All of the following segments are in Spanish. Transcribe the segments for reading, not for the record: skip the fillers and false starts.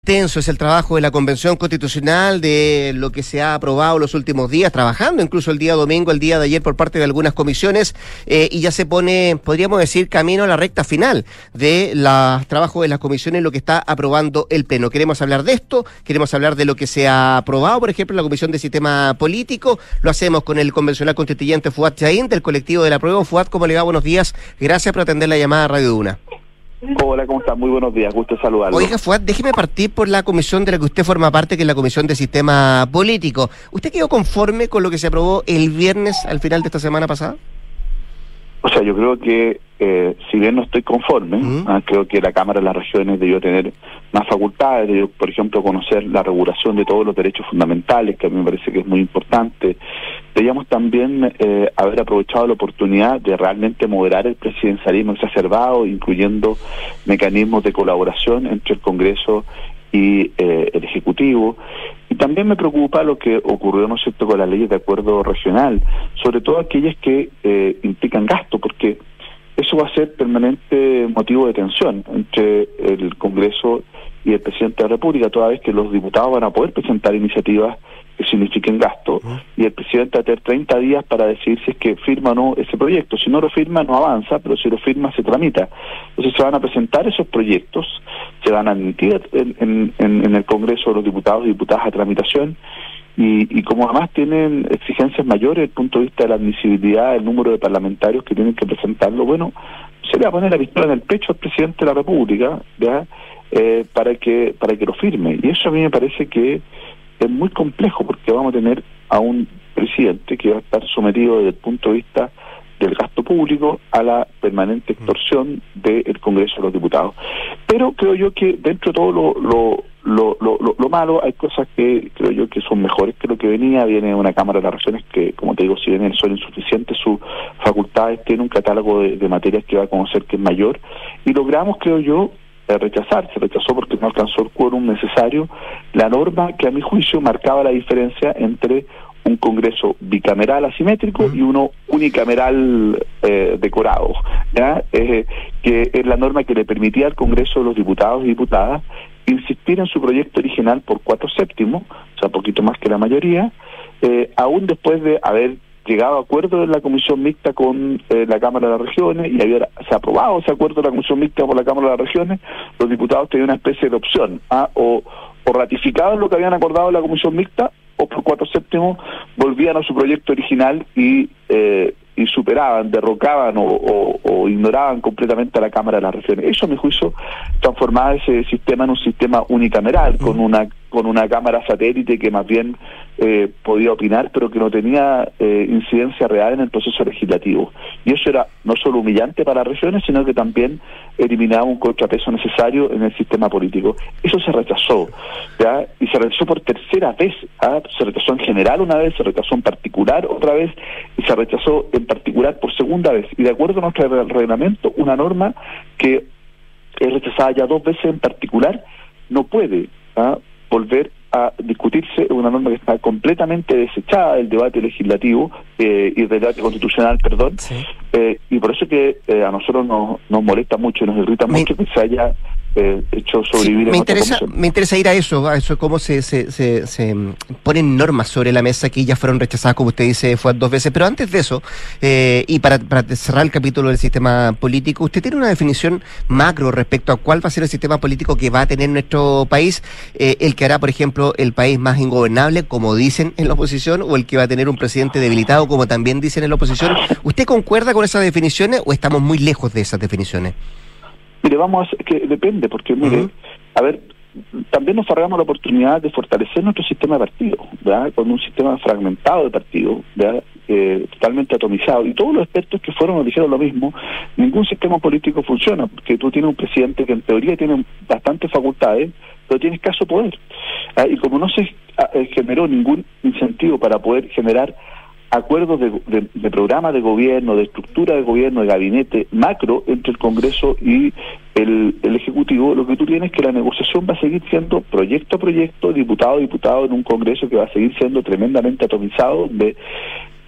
Tenso es el trabajo de la Convención Constitucional, de lo que se ha aprobado los últimos días, trabajando incluso el día domingo, el día de ayer por parte de algunas comisiones, y ya se pone, podríamos decir, camino a la recta final de los trabajos de las comisiones, lo que está aprobando el Pleno. Queremos hablar de esto, queremos hablar de lo que se ha aprobado, por ejemplo, en la Comisión de Sistema Político. Lo hacemos con el convencional constituyente Fuad Chaín, del colectivo de la Apruebo. Fuad, ¿cómo le va? Buenos días. Gracias por atender la llamada a Radio Duna. Hola, ¿cómo estás? Muy buenos días, gusto saludarlo. Oiga, Fuad, déjeme partir por la comisión de la que usted forma parte, que es la Comisión de Sistema Político. ¿Usted quedó conforme con lo que se aprobó el viernes al final de esta semana pasada? O sea, yo creo que, si bien no estoy conforme, creo que la Cámara de las Regiones debió tener más facultades, debió, por ejemplo, conocer la regulación de todos los derechos fundamentales, que a mí me parece que es muy importante. Debíamos también haber aprovechado la oportunidad de realmente moderar el presidencialismo exacerbado, incluyendo mecanismos de colaboración entre el Congreso y el Ejecutivo. Y también me preocupa lo que ocurrió, ¿no es cierto?, con las leyes de acuerdo regional, sobre todo aquellas que implican gasto, porque eso va a ser permanente motivo de tensión entre el Congreso y el Presidente de la República, toda vez que los diputados van a poder presentar iniciativas que signifiquen gasto, y el presidente va a tener 30 días para decidir si es que firma o no ese proyecto. Si no lo firma, no avanza, pero si lo firma, se tramita. Entonces se van a presentar esos proyectos, se van a admitir en el Congreso de los diputados y diputadas a tramitación, y como además tienen exigencias mayores desde el punto de vista de la admisibilidad del número de parlamentarios que tienen que presentarlo, bueno, se le va a poner la pistola en el pecho al presidente de la República, ¿ya? Para que lo firme. Y eso a mí me parece que es muy complejo, porque vamos a tener a un presidente que va a estar sometido desde el punto de vista del gasto público a la permanente extorsión del Congreso de los Diputados. Pero creo yo que dentro de todo lo malo hay cosas que creo yo que son mejores que lo que venía. Viene una Cámara de las Regiones que, como te digo, si bien son insuficientes sus facultades, tiene un catálogo de materias que va a conocer que es mayor, y logramos, creo yo, se rechazó porque no alcanzó el quórum necesario, la norma que a mi juicio marcaba la diferencia entre un Congreso bicameral asimétrico y uno unicameral decorado, ¿ya? Que es la norma que le permitía al Congreso de los Diputados y Diputadas insistir en su proyecto original por 4/7, o sea, poquito más que la mayoría, aún después de haber llegado a acuerdo en la Comisión Mixta con la Cámara de las Regiones, y se ha aprobado ese acuerdo de la Comisión Mixta por la Cámara de las Regiones. Los diputados tenían una especie de opción, o ratificaban lo que habían acordado en la Comisión Mixta, o por 4/7 volvían a su proyecto original y superaban, derrocaban o ignoraban completamente a la Cámara de las Regiones. Eso, a mi juicio, transformaba ese sistema en un sistema unicameral, con una Cámara satélite que más bien podía opinar, pero que no tenía incidencia real en el proceso legislativo. Y eso era no solo humillante para las regiones, sino que también eliminaba un contrapeso necesario en el sistema político. Eso se rechazó, ¿ya? Y se rechazó por tercera vez, ¿ah? Se rechazó en general una vez, se rechazó en particular otra vez, y se rechazó en particular por segunda vez. Y de acuerdo a nuestro reglamento, una norma que es rechazada ya 2 veces en particular no puede volver a discutirse. Una norma que está completamente desechada del debate legislativo y del debate constitucional, perdón. Sí. Y por eso que a nosotros nos molesta mucho y nos irrita mucho que se haya hecho sobrevivir. Sí, me interesa ir a eso cómo se ponen normas sobre la mesa que ya fueron rechazadas, como usted dice, fue 2 veces. Pero antes de eso, y para cerrar el capítulo del sistema político, ¿usted tiene una definición macro respecto a cuál va a ser el sistema político que va a tener nuestro país? ¿El que hará, por ejemplo, el país más ingobernable, como dicen en la oposición, o el que va a tener un presidente debilitado, como también dicen en la oposición? ¿Usted concuerda con esas definiciones o estamos muy lejos de esas definiciones? Mire, que depende, porque mire, a ver, también nos arreglamos la oportunidad de fortalecer nuestro sistema de partidos, ¿verdad? Con un sistema fragmentado de partidos, ¿verdad? Totalmente atomizado, y todos los expertos que fueron nos dijeron lo mismo. Ningún sistema político funciona, porque tú tienes un presidente que en teoría tiene bastantes facultades, pero tiene escaso poder, y como no se generó ningún incentivo para poder generar acuerdos de programa de gobierno, de estructura de gobierno, de gabinete macro entre el Congreso y el Ejecutivo, lo que tú tienes es que la negociación va a seguir siendo proyecto a proyecto, diputado a diputado, en un Congreso que va a seguir siendo tremendamente atomizado, de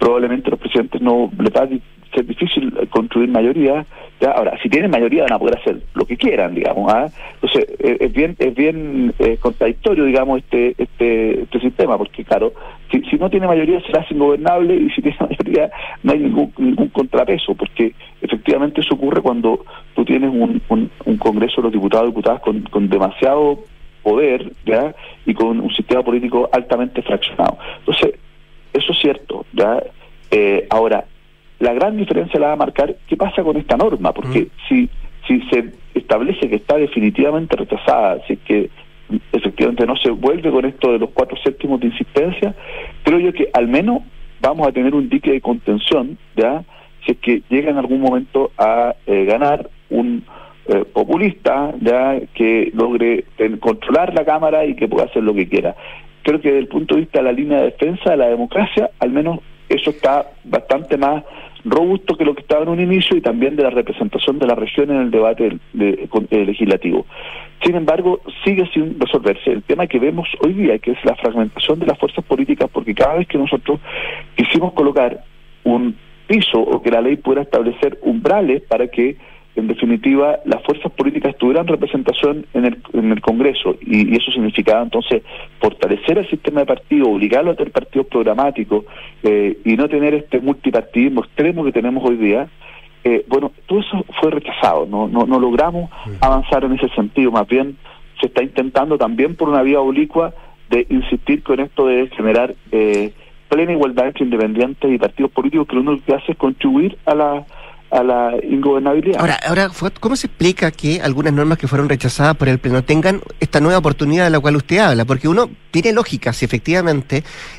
probablemente los presidentes no les va a ser difícil construir mayoría. ¿Ya? Ahora, si tienen mayoría van a poder hacer lo que quieran, digamos. Entonces, es bien contradictorio, digamos, este sistema, porque claro, si no tiene mayoría será ingobernable, y si tiene mayoría no hay ningún contrapeso, porque efectivamente eso ocurre cuando tú tienes un Congreso de los diputados y diputadas con demasiado poder, ¿ya? Y con un sistema político altamente fraccionado. Entonces, eso es cierto, ¿ya? Ahora, la gran diferencia la va a marcar qué pasa con esta norma, porque si se establece que está definitivamente rechazada, si es que efectivamente no se vuelve con esto de los 4/7 de insistencia, creo yo que al menos vamos a tener un dique de contención, ¿ya? Si es que llega en algún momento a ganar un populista, ya, que logre controlar la Cámara y que pueda hacer lo que quiera. Creo que desde el punto de vista de la línea de defensa de la democracia, al menos eso está bastante más robusto que lo que estaba en un inicio, y también de la representación de la región en el debate legislativo. Sin embargo, sigue sin resolverse el tema que vemos hoy día, que es la fragmentación de las fuerzas políticas, porque cada vez que nosotros quisimos colocar un piso o que la ley pueda establecer umbrales para que en definitiva las fuerzas políticas tuvieran representación en el Congreso, y eso significaba entonces fortalecer el sistema de partidos, obligarlo a tener partidos programáticos, y no tener este multipartidismo extremo que tenemos hoy día. Bueno, todo eso fue rechazado, no logramos avanzar en ese sentido. Más bien se está intentando también por una vía oblicua de insistir con esto de generar plena igualdad entre independientes y partidos políticos, que lo único que hace es contribuir a la ingobernabilidad. Ahora, ¿cómo se explica que algunas normas que fueron rechazadas por el Pleno tengan esta nueva oportunidad de la cual usted habla? Porque uno tiene lógica si efectivamente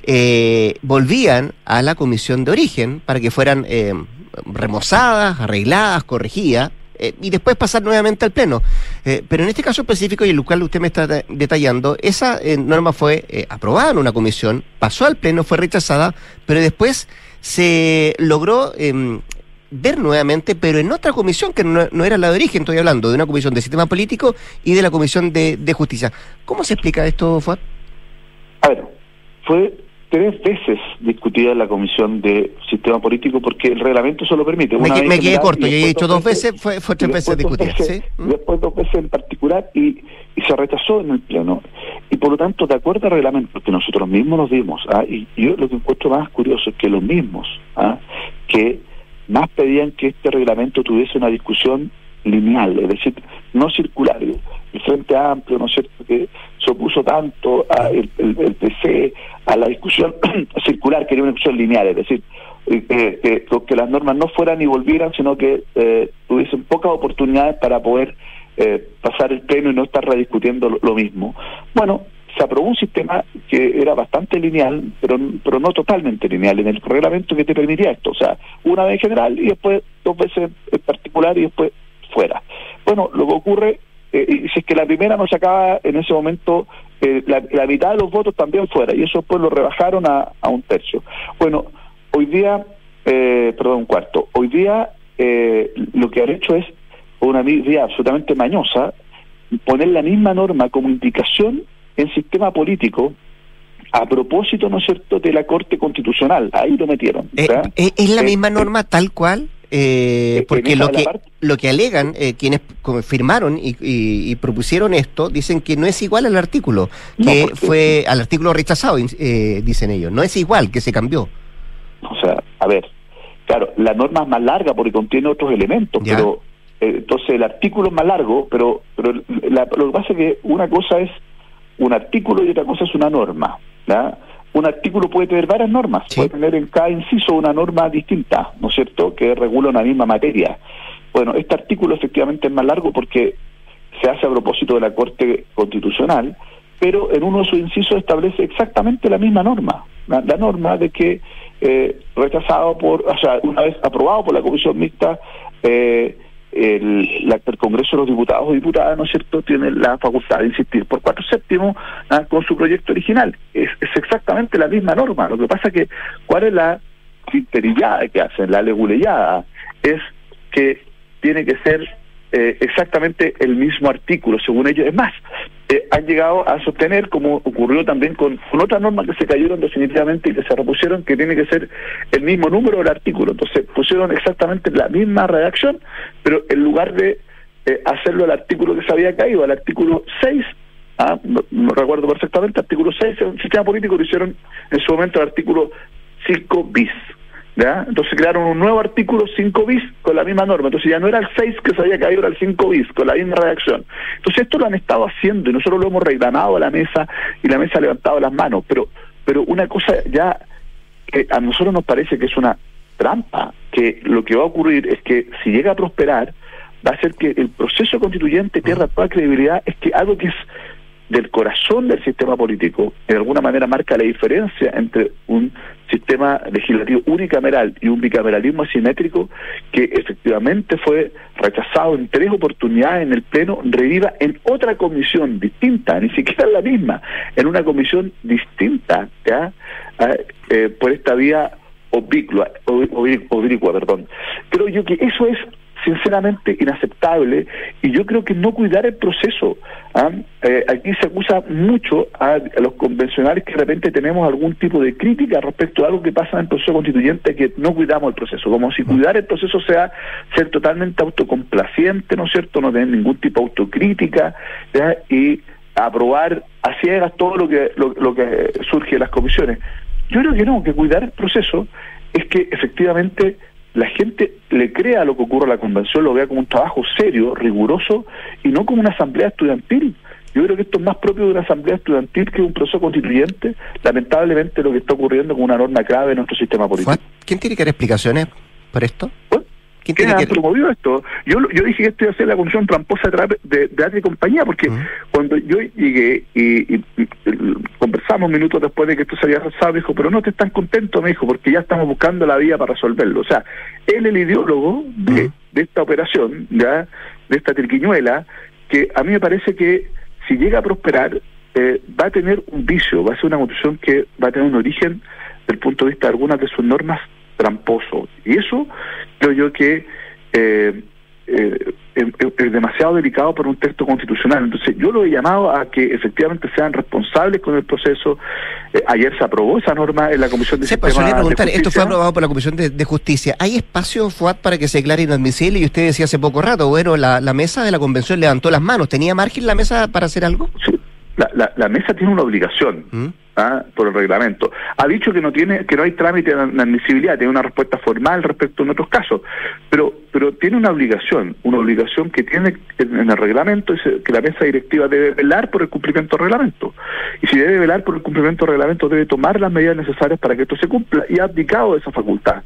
volvían a la comisión de origen para que fueran remozadas, arregladas, corregidas, y después pasar nuevamente al Pleno. Pero en este caso específico, y el cual usted me está detallando, esa norma fue aprobada en una comisión, pasó al Pleno, fue rechazada, pero después se logró ver nuevamente, pero en otra comisión que no era la de origen. Estoy hablando de una comisión de sistema político y de la comisión de justicia. ¿Cómo se explica esto, Fuad? A ver, fue 3 veces discutida en la comisión de sistema político, porque el reglamento eso lo permite. Me quedé corto, yo he dicho 2 veces, fue 3 veces discutida. ¿Sí? Después 2 veces en particular, y se rechazó en el Pleno. Y por lo tanto, de acuerdo al reglamento que nosotros mismos nos dimos, y yo lo que encuentro más curioso es que los mismos, que más pedían que este reglamento tuviese una discusión lineal, es decir, no circular. El Frente Amplio, ¿no es cierto?, que se opuso tanto el PC a la discusión circular, quería una discusión lineal, es decir, que las normas no fueran y volvieran, sino que tuviesen pocas oportunidades para poder pasar el Pleno y no estar rediscutiendo lo mismo. Bueno, se aprobó un sistema que era bastante lineal, pero no totalmente lineal, en el reglamento que te permitía esto, o sea, una vez en general y después 2 veces en particular y después fuera. Bueno, lo que ocurre, y si es que la primera no sacaba en ese momento la mitad de los votos también fuera, y eso después lo rebajaron a 1/3. Bueno, hoy día, un cuarto, hoy día lo que han hecho es, una vía absolutamente mañosa, poner la misma norma como indicación en sistema político a propósito, ¿no es cierto?, de la Corte Constitucional. Ahí lo metieron. ¿Es la misma norma tal cual? Porque lo que alegan quienes firmaron y propusieron esto, dicen que no es igual al artículo, que fue al artículo rechazado, dicen ellos. No es igual, que se cambió. O sea, a ver, claro, la norma es más larga porque contiene otros elementos, ¿ya? Pero entonces el artículo es más largo, pero lo que pasa es que una cosa es un artículo y otra cosa es una norma, ¿ya? Un artículo puede tener varias normas, sí. Puede tener en cada inciso una norma distinta, ¿no es cierto?, que regula una misma materia. Bueno, este artículo efectivamente es más largo porque se hace a propósito de la Corte Constitucional, pero en uno de sus incisos establece exactamente la misma norma, la norma de que una vez aprobado por la Comisión Mixta, el Congreso de los Diputados o Diputadas, ¿no es cierto?, tiene la facultad de insistir por 4/7 con su proyecto original. Es exactamente la misma norma. Lo que pasa es que, ¿cuál es la criterillada que hacen? La leguleyada es que tiene que ser exactamente el mismo artículo, según ellos. Es más, han llegado a sostener, como ocurrió también con otras normas que se cayeron definitivamente y que se repusieron, que tiene que ser el mismo número del artículo. Entonces pusieron exactamente la misma redacción, pero en lugar de hacerlo al artículo que se había caído, al artículo 6, no recuerdo perfectamente, artículo 6 del sistema político, lo hicieron en su momento el artículo 5 bis. ¿Ya? Entonces crearon un nuevo artículo 5 bis con la misma norma. Entonces ya no era el 6 que se había caído, era el 5 bis con la misma redacción. Entonces esto lo han estado haciendo y nosotros lo hemos reclamado a la mesa y la mesa ha levantado las manos. Pero una cosa ya que a nosotros nos parece que es una trampa, que lo que va a ocurrir es que si llega a prosperar va a ser que el proceso constituyente pierda toda credibilidad. Es que algo que es del corazón del sistema político, que de alguna manera marca la diferencia entre un sistema legislativo unicameral y un bicameralismo asimétrico, que efectivamente fue rechazado en 3 oportunidades en el Pleno, reviva en otra comisión distinta, ni siquiera en la misma, en una comisión distinta, ¿ya? Por esta vía oblicua. Creo yo que eso es sinceramente inaceptable, y yo creo que no cuidar el proceso. Aquí se acusa mucho a los convencionales que de repente tenemos algún tipo de crítica respecto a algo que pasa en el proceso constituyente, que no cuidamos el proceso, como si cuidar el proceso sea ser totalmente autocomplaciente, ¿no es cierto?, no tener ningún tipo de autocrítica, ¿ya? Y aprobar a ciegas todo lo que surge de las comisiones. Yo creo que no, que cuidar el proceso es que efectivamente la gente le crea lo que ocurre a la convención, lo vea como un trabajo serio, riguroso, y no como una asamblea estudiantil. Yo creo que esto es más propio de una asamblea estudiantil que de un proceso constituyente, lamentablemente lo que está ocurriendo con una norma clave en nuestro sistema político. ¿Quién tiene que dar explicaciones por esto? ¿Quién ha promovido esto? Yo dije que esto iba a ser la comisión tramposa de Atria y compañía, porque cuando yo llegué y conversamos minutos después de que esto se había realizado, me dijo, pero no te están contentos, me dijo, porque ya estamos buscando la vía para resolverlo. O sea, él es el ideólogo de esta operación, ya, de esta triquiñuela, que a mí me parece que si llega a prosperar, va a tener un vicio, va a ser una constitución que va a tener un origen, desde el punto de vista de algunas de sus normas, tramposo. Y eso creo yo que es demasiado delicado para un texto constitucional. Entonces yo lo he llamado a que efectivamente sean responsables con el proceso. Ayer se aprobó esa norma en la Comisión de Sistema de Justicia. Esto fue aprobado por la Comisión de Justicia. ¿Hay espacio, Fuad, para que se declare inadmisible? Y usted decía hace poco rato, bueno, la mesa de la Convención levantó las manos. ¿Tenía margen la mesa para hacer algo? Sí. La mesa tiene una obligación por el reglamento. Ha dicho que no hay trámite de admisibilidad, tiene una respuesta formal respecto en otros casos, pero tiene una obligación que tiene en el reglamento, es que la mesa directiva debe velar por el cumplimiento del reglamento. Y si debe velar por el cumplimiento del reglamento, debe tomar las medidas necesarias para que esto se cumpla, y ha abdicado esa facultad.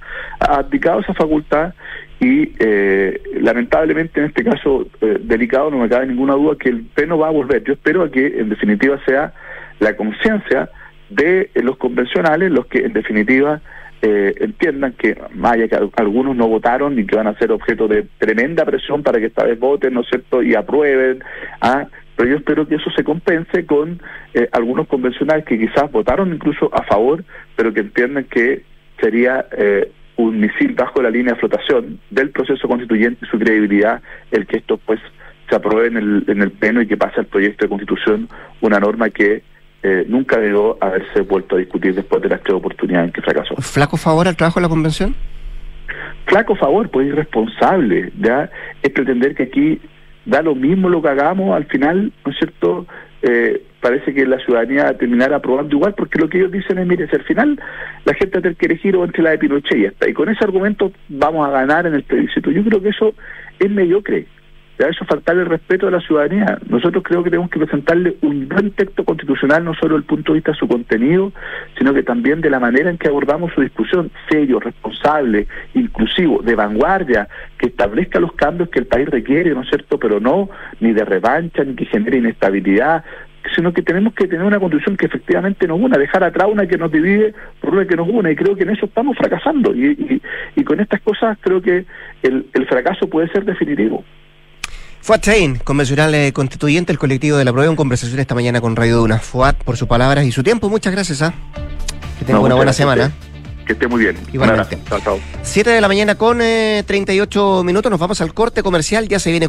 Y lamentablemente en este caso delicado no me cabe ninguna duda que el Pleno va a volver. Yo espero a que en definitiva sea la conciencia de los convencionales los que en definitiva entiendan que vaya que algunos no votaron y que van a ser objeto de tremenda presión para que esta vez voten, ¿no es cierto?, y aprueben. Pero yo espero que eso se compense con algunos convencionales que quizás votaron incluso a favor, pero que entiendan que sería un misil bajo la línea de flotación del proceso constituyente y su credibilidad el que esto pues se apruebe en el Pleno y que pase al proyecto de Constitución, una norma que nunca debió haberse vuelto a discutir después de las 3 oportunidades en que fracasó. ¿Flaco favor al trabajo de la Convención? Flaco favor, pues irresponsable, ¿ya? Es pretender que aquí da lo mismo lo que hagamos, al final, ¿no es cierto?, parece que la ciudadanía terminará aprobando igual, porque lo que ellos dicen es, mire, si al final la gente va a tener que elegir entre la de Pinochet y esta, y con ese argumento vamos a ganar en el plebiscito. Yo creo que eso es mediocre, ya, eso es faltarle el respeto a la ciudadanía. Nosotros creo que tenemos que presentarle un buen texto constitucional, no solo desde el punto de vista de su contenido, sino que también de la manera en que abordamos su discusión, serio, responsable, inclusivo, de vanguardia, que establezca los cambios que el país requiere, ¿no es cierto?, pero no ni de revancha, ni que genere inestabilidad, sino que tenemos que tener una constitución que efectivamente nos una, dejar atrás una que nos divide por una que nos une, y creo que en eso estamos fracasando, y con estas cosas creo que el fracaso puede ser definitivo. Fuad Chahín, convencional constituyente, el colectivo de la Prueba, en conversación esta mañana con Radio Duna. Fuad, por sus palabras y su tiempo, muchas gracias. Que tenga una buena semana. Que esté muy bien. Igualmente. Chao, chao. 7 de la mañana con 38 minutos, nos vamos al corte comercial, ya se viene